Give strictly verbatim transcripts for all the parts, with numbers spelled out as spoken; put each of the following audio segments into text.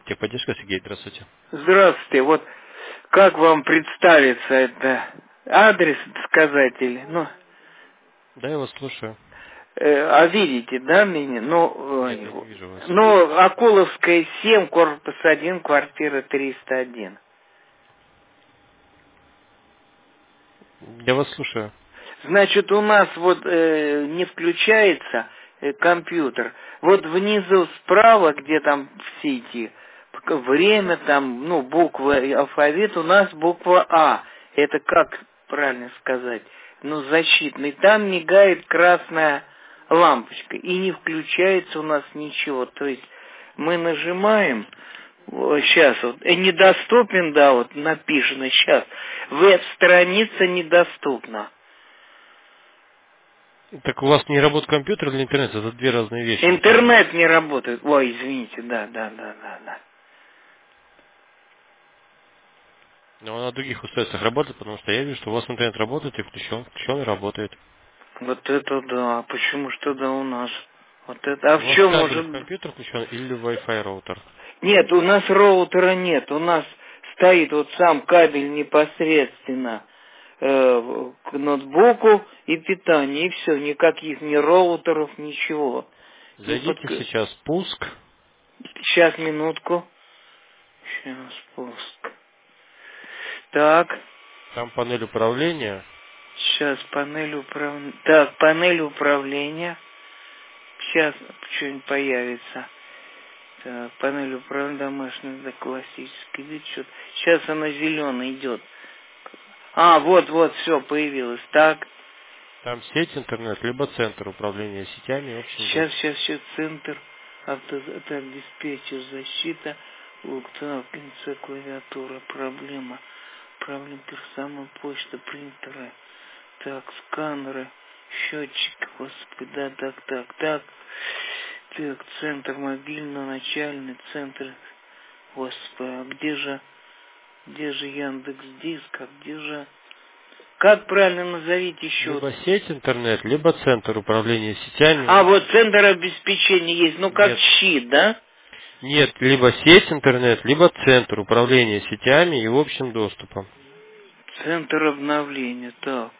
Техподдержка, Сергей, здравствуйте. Здравствуйте. Вот как вам представиться это? Адрес сказать или? Ну, Да, я вас слушаю. э, а видите, да, меня? Ну, Нет, я ой, не вижу вас. ну, Акуловская семь, корпус один, квартира триста один. Я вас слушаю. Значит, у нас вот э, не включается э, компьютер. Вот внизу справа, где там все эти п- время, там, ну, буквы, алфавит, у нас буква А. Это как правильно сказать? Ну, защитный. Там мигает красная лампочка. И не включается у нас ничего. То есть мы нажимаем, сейчас вот, э, недоступен, да, вот написано сейчас. Веб-страница недоступна. Так у вас не работает компьютер или интернет? Это две разные вещи. Интернет не работает. Ой, извините, да, да, да, да, да. Но он на других устройствах работает, потому что я вижу, что у вас интернет работает и включен, включен и работает. Вот это да. Почему что да у нас? Вот это. А У в вас чем кабель может? в компьютер включен или Wi-Fi роутер? Нет, у нас роутера нет. У нас стоит вот сам кабель непосредственно э, к ноутбуку и питание, и все. Никаких ни роутеров, ничего. Не Зайдите подк... сейчас в пуск. Сейчас, минутку. Сейчас, пуск. Так. Там панель управления. Сейчас панель управления. Так, панель управления. Сейчас что-нибудь появится. Так, панель управления домашний, да, классический вид. Что-то. Сейчас она зеленая идет. А, вот, вот, все, появилось. Так. Там сеть интернет, либо центр управления сетями и общим Сейчас, доступом. сейчас, сейчас, центр. Авто, так, диспетчер, защита. Ух, так, ин-цэ, клавиатура, проблема. Проблема, персонал, почта, принтеры. Так, сканеры, счетчик, господи, да, так, так, так. Так, центр мобильный, начальный центр. Господи, а где же, где же Яндекс Диск, а где же... Как правильно назовите еще? Либо сеть интернет, либо центр управления сетями. А, вот центр обеспечения есть, ну как Нет. щит, да? Нет, либо сеть интернет, либо центр управления сетями и общим доступом. Центр обновления, так.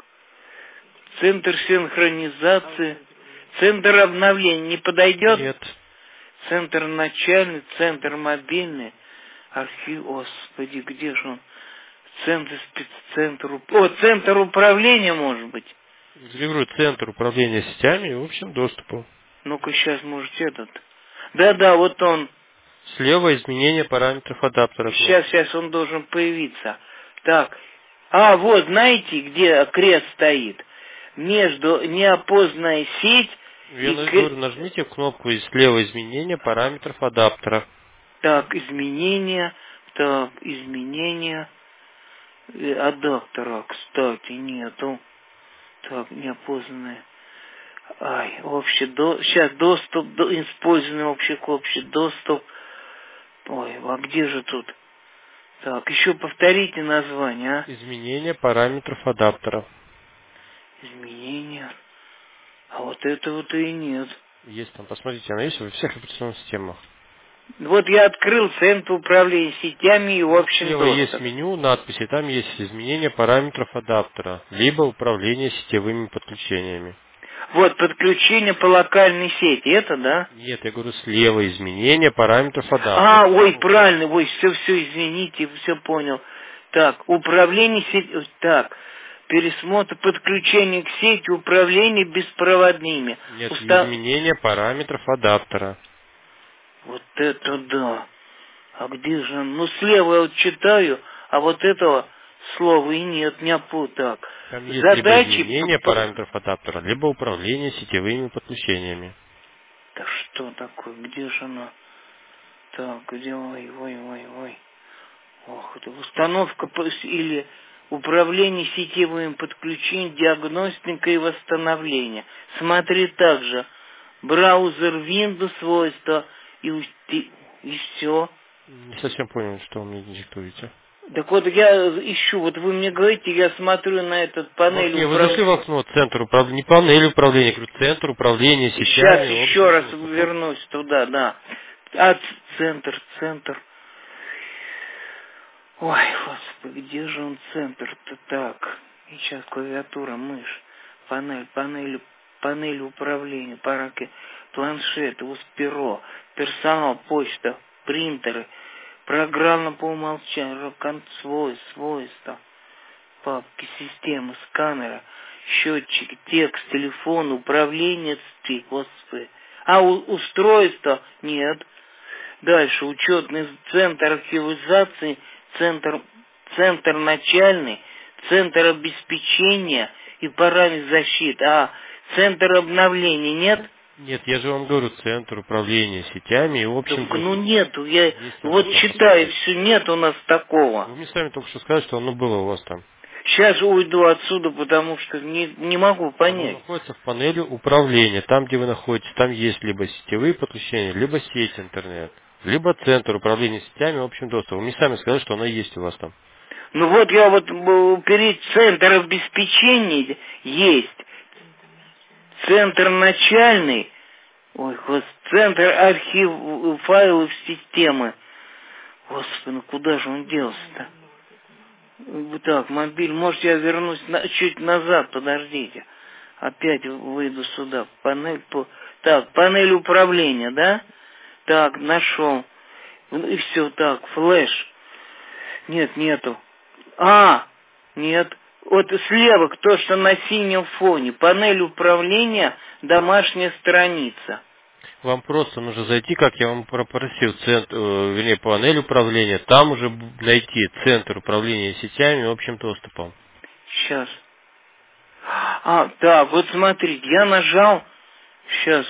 Центр синхронизации. Центр обновления не подойдет? Нет. Центр начальный, центр мобильный. Архив, господи, где же он? Центр, спеццентр, уп- о, центр управления, может быть. Я говорю, центр управления сетями и общим доступом. Ну-ка, сейчас, может, этот. Да-да, вот он. Слева изменение параметров адаптера. Сейчас, кнопка. сейчас он должен появиться. Так. А, вот, знаете, где крест стоит? Между неопознанная сеть Я и... на- кре- говорю, нажмите кнопку и слева изменение параметров адаптера. Так, изменения. Так, изменения. Э, Адаптера, кстати, нету. Так, неопознанная. Ай, общий до... Сейчас доступ, до... использованный общий к общий доступ. Ой, а где же тут? Так, еще повторите название, а? Изменение параметров адаптера. Изменения. А вот этого то и нет. Есть там, посмотрите, она есть во всех операционных системах. Вот я открыл центр управления сетями и Вот общим слева есть доступом. меню, надписи, там есть изменение параметров адаптера, либо управление сетевыми подключениями. Вот, подключение по локальной сети, это, да? Нет, я говорю слева изменение параметров А, адаптера. ой, Там правильно, ой, все, все, извините, все понял. Так, управление сетью, так, пересмотр подключения к сети, управление беспроводными. нет, Уста... изменение параметров адаптера. Вот это да. А где же он? Ну, слева я вот читаю, а вот этого слова и нет, не опу так. Там есть либо Задачи... п- изменение п- параметров адаптера, либо управление сетевыми подключениями. Да что такое, где же она? Так, где, ой, ой, ой, ой. Ох, это установка по- или управление сетевым подключением, диагностика и восстановление. Смотри также. Браузер Windows свойства и, у- и, и все. Не совсем понял, что вы мне диктуете. Так вот я ищу, вот вы мне говорите, я смотрю на этот В панель окне, вы зашли в управления. окно, центр управления, не панель управления, говорю, центр управления Сейчас сетями, еще общим раз доступом. вернусь туда, да. А ц- центр, центр. Ой, господи, где же он центр-то так? И сейчас клавиатура, мышь, панель, панель, панель управления, параки, планшеты, усперо, персонал, почта, принтеры, программа по умолчанию, свойств, свойства, папки, системы, сканеры, счетчики, текст, телефон, управление, цепи, господи. А у, устройство? Нет. Дальше учетный центр архивизации, центр, центр начальный, центр обеспечения и параметр защиты. А центр обновления нет? Нет, я же вам говорю, центр управления сетями и общим Так, ну доступом. нету, я Если вот можно читаю, посмотреть. все, нет у нас такого. Вы мне сами только что сказали, что оно было у вас там. Сейчас уйду отсюда, потому что не, не могу Оно понять. находится в панели управления. Там, где вы находитесь, там есть либо сетевые подключения, либо сеть интернет, либо центр управления сетями и общим доступом. Вы мне сами сказали, что оно есть у вас там. Ну вот я вот э, перед центром обеспечения есть. Центр начальный, ой, господи, центр архив э, файлов системы. Господи, ну куда же он делся-то? Вот так, мобиль, может я вернусь на, чуть назад, подождите. Опять выйду сюда, панель, по... так, панель управления, да? Так, нашел. И все, так, флеш. Нет, нету. А, нет. Вот слева, то, что на синем фоне. Панель управления, домашняя страница. Вам просто нужно зайти, как я вам попросил, центр, э, вернее, панель управления, там уже б- найти центр управления сетями и общим доступом. Сейчас. А, да, вот смотрите, я нажал. Сейчас.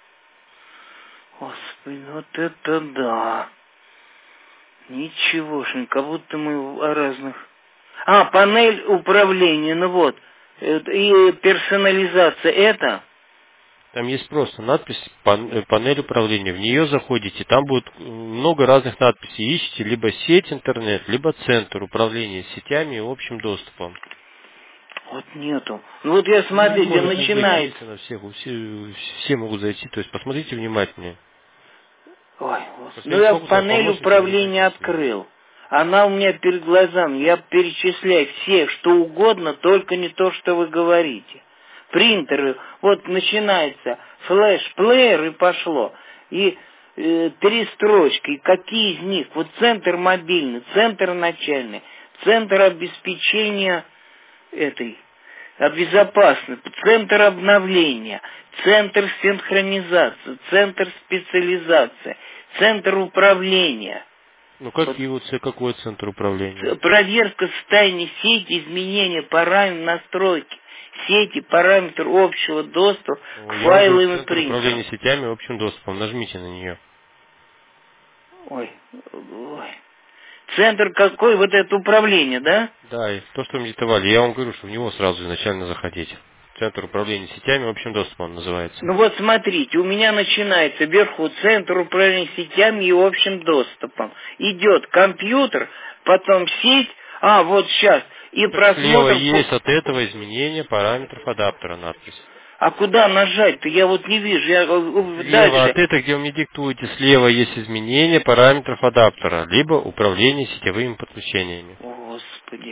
Господи, вот это да. Ничегошенько, как будто мы о разных... А, панель управления, ну вот. Это- И персонализация, это... Там есть просто надпись пан- э, панель управления. В нее заходите, там будет э, много разных надписей. Ищите либо сеть интернет, либо центр управления сетями и общим доступом. Вот нету. Ну вот я, Вы смотрите, можете зайти, начинает... естественно, всех, все, все могут зайти. То есть посмотрите внимательнее. Ой, господи. Ну Посмотрите, я смогут ли вам панель помочь, если вы не управления знаете связи. открыл. Она у меня перед глазами. Я перечисляю все, что угодно, только не то, что вы говорите. Принтеры. Вот начинается флеш, плеер и пошло. И э, три строчки. И какие из них? Вот центр мобильный, центр начальный, центр обеспечения этой а безопасный, центр обновления, центр синхронизации, центр специализации, центр управления. Ну Вот, какие вот, какой центр управления? ц- проверка состояния сети, изменения параметров настройки сети, параметр общего доступа к О, Я вам говорю, файлам и центр управления принтерам. сетями и общим доступом. Нажмите на нее. Ой, ой. Центр какой? Вот это управление, да? Да, и то, что вы мне диктовали, я вам говорю, что в него сразу изначально заходить. Центр управления сетями и общим доступом он называется. Ну вот смотрите, у меня начинается вверху центр управления сетями и общим доступом. Идет компьютер, потом сеть, а вот сейчас, и Так слева просмотр... по- есть от этого изменение параметров адаптера надпись. А куда нажать-то? Я вот не вижу. Я... э, Слева Дальше. от этого, где вы мне диктуете, слева есть изменение параметров адаптера, либо управление сетевыми подключениями. Господи.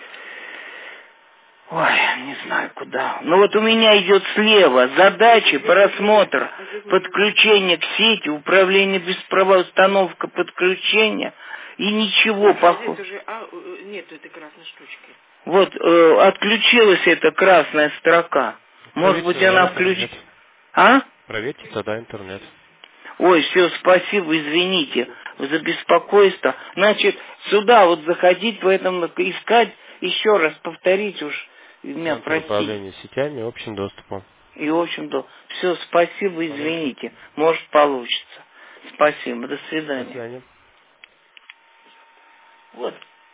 Ой, не знаю куда. Ну вот у меня идет слева задачи, просмотр, подключение к сети, управление без права, установка подключения и ничего похожего. Нет этой красной штучки. Вот э, отключилась эта красная строка. Может Проверьте быть тогда она включ... интернет. А? Проверьте тогда интернет. Ой, все, спасибо, извините за беспокойство. Значит, сюда вот заходить, в этом искать, еще раз повторить уж, меня Центр простите. управления сетями и общим доступом. И, в общем-то, все, спасибо, Пожалуйста. извините. Может, получится. Спасибо, до До свидания. свидания. Вот.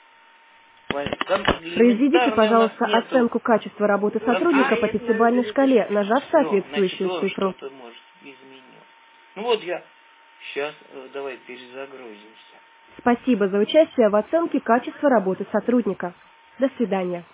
Как Произведите, элементарно у нас пожалуйста, нету оценку качества работы сотрудника по компьютера. пятибалльной шкале, нажав Все, значит, соответствующую о, цифру. что-то, может, изменил. Ну вот я сейчас, давай перезагрузимся. Спасибо за участие в оценке качества работы сотрудника. До свидания.